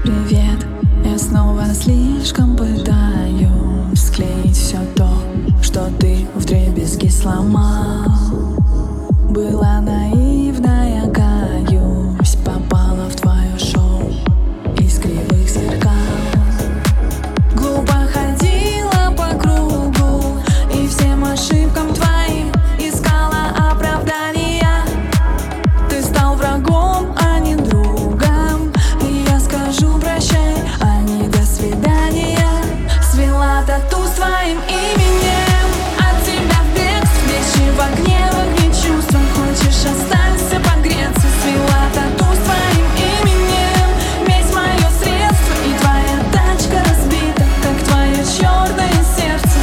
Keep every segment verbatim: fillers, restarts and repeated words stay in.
Привет, я снова слишком пытаюсь склеить все то, что ты вдребезги сломал. Была наивная, каюсь, попала в твое шоу из кривых зеркал. Глупо ходила по кругу и всем ошибкам твоим искала оправдания. Ты стал врагом, а не другом, и я скажу прощай, а не до свидания. Свела тату с твоим именем, от тебя в бегстве, в огне, в огне чувства. Хочешь, останься погреться. Свела тату с твоим именем, месть мое средство, и твоя тачка разбита, как твое черное сердце.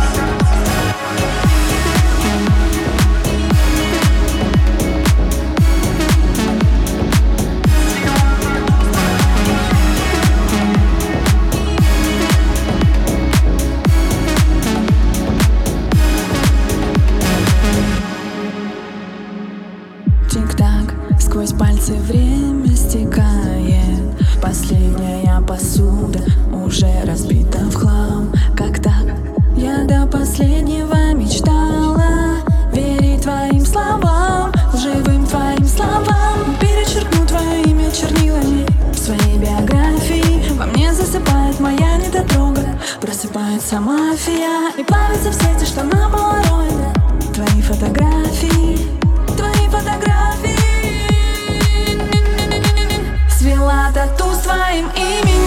Тик-так, сквозь пальцы время стекает. Последняя посуда уже разбита в хлам. Как так? Я до последнего мечтала верить твоим словам, лживым твоим словам. Перечеркну твое имя чернилами в своей биографии. Во мне засыпает моя недотрога, просыпается мафия и плавится в сети, что на полароиде. Твои фотографии, твои фотографии. Свела тату с твоим именем.